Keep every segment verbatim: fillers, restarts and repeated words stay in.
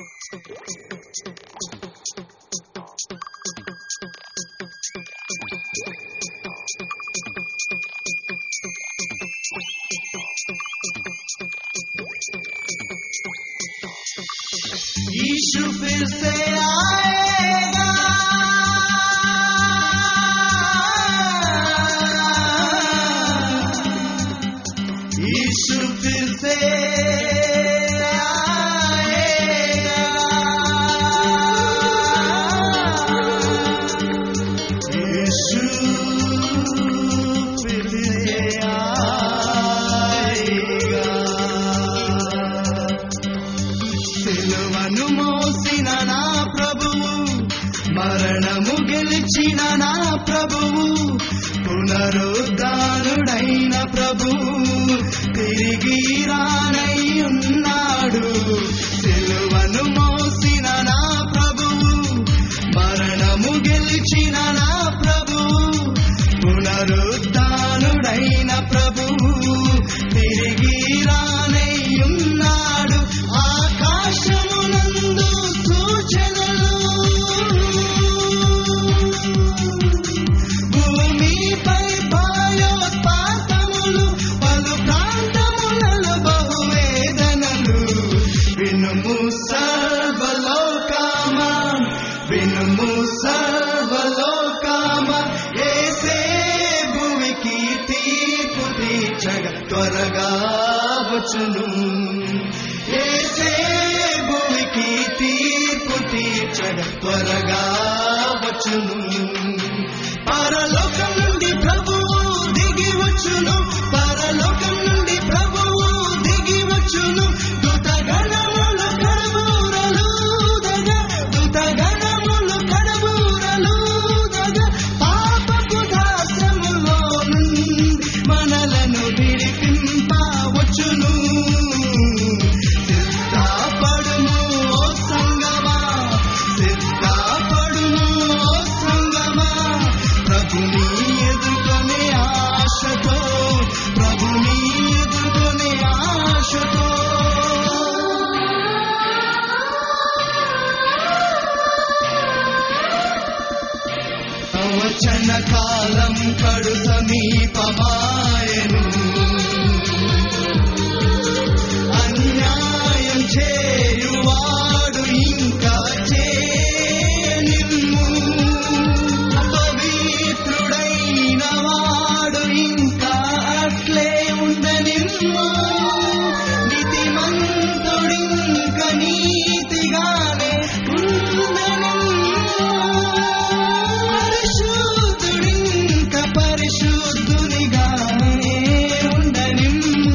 यीशु फिर से आएगा, यीशु फिर से आएगा, यीशु फिर से आएगा। సిలువను మోసిన నా ప్రభువు, మరణము గెలిచిన నా ప్రభువు, పునరుద్ధానుడైన ప్రభువు తిరిగి రానై ఉన్నాడు. సిలువను మోసిన నా ప్రభువు, మరణము గెలిచిన నా ప్రభువు, పునరుద్ధానుడైన ప్రభువు తిరిగి రానై ఉన్నాడు. ఆకాశమునందు సూచనలు, భూమిపై భయోత్పాతములు, పలు ప్రాంతములలో బహువేదనలు. వినుము సర్వలోకమా, వినుము సర్వలోకమా, యేసే భూమికి తీర్పు తీర్చగ త్వరగా వచ్చును. యేసే భూమికి తీర్పు తీర్చగ త్వరగా వచ్చును. పరలోకం నుండి ప్రభువు దిగి వచ్చును, పరలోకం నుండి ప్రభువు దిగి వచ్చును. దూతగణములు కడబూరలూదగ, దూతగణములు కడబూరలూదగ, పాపపు దాస్యములో నుండి మనలను విడిపింప వచ్చును. సిద్ధపడుము ఓ సంగమా, సిద్ధపడుము ఓ సంగమా, ప్రభుని ఎదుర్కొనే ఆశతో, ప్రభుని ఎదుర్కొనే ఆశతో. ప్రవచన కాలం కడు సమీపమాయెను, అన్యాయం చేయువాడు ఇంకా చేయనిమ్ము, పవిత్రుడైన వాడు ఇంకా అట్లే ఉండనిమ్ము, నీతిమంతుడింక నీతిగానే ఉండనిమ్ము, పరిశుద్ధుడింక పరిశుద్ధునిగానే ఉండనిమ్ము.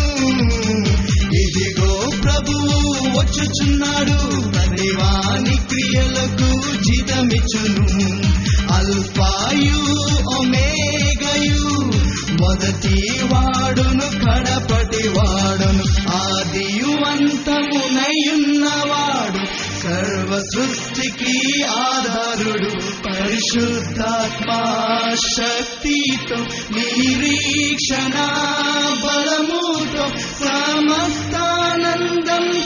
ఇదిగో ప్రభువు వచ్చుచున్నాడు, ప్రతివాని క్రియలకు జీతమిచ్చును. అల్ఫాయు ఒమేగయు, మొదటి వాడును కడపటి వాడును, ఆదియు అంతమునయున్నవాడు, సర్వ సృష్టికి ఆధారుడు, పరిశుద్ధాత్మా శక్తితో నిరీక్షణ బలముతో సమస్తానందం